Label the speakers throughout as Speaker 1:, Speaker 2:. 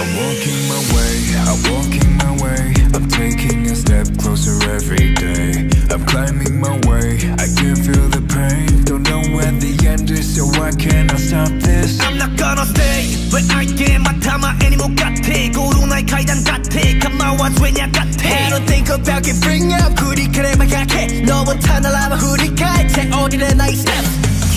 Speaker 1: walking my way, I'm walking my way. I'm taking a step closer every day. I'm climbing my way, I can feel the pain. Don't know where the end is, so why can't I stop this?
Speaker 2: I'm not gonna stay 왜 알게만 담아 애니모 같아 고로나의階段같아 가마와 죄냐 같아 I don't think about it, bring up 구리 그래만 약해 너무 타날라마 후리카이 채어리래 나의 step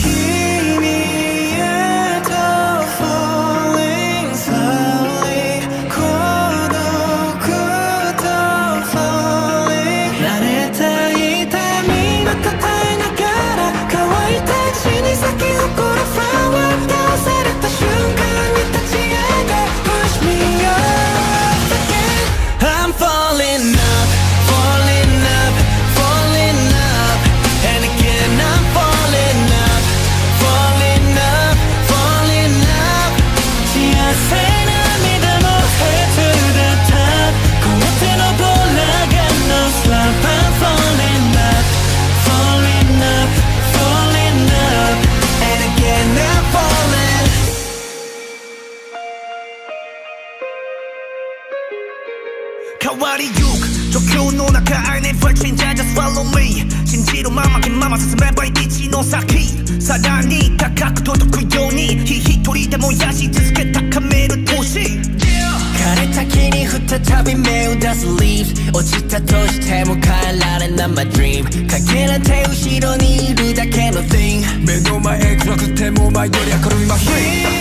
Speaker 2: 가와리 6 도쿄 노나카 안에 펼친 자 just follow me 진지로 마마긴 마마 스스메바이 이치 노사키 사랑이 다카쿠 도토쿠 요니 히히토리 데모야시 지스케 타카메루 도시 가레타키니 후타타비 매우 다스 leaves 오치타 도시 테무카에 라렌 난 my dream 가게란 테우시로 니 이루 다케 no thing
Speaker 1: 目の前暗くても前より明るいまひ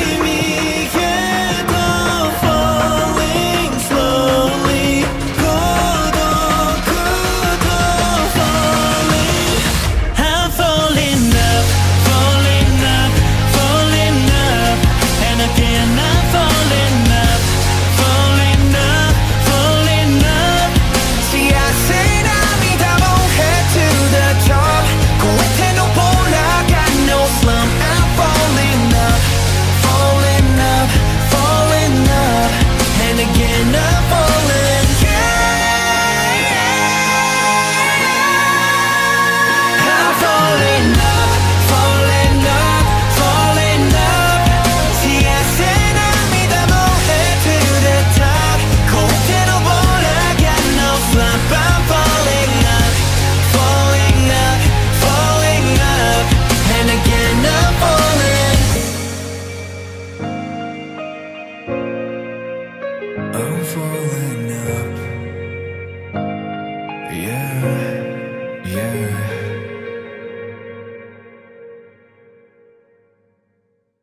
Speaker 1: I'm falling up, yeah, yeah.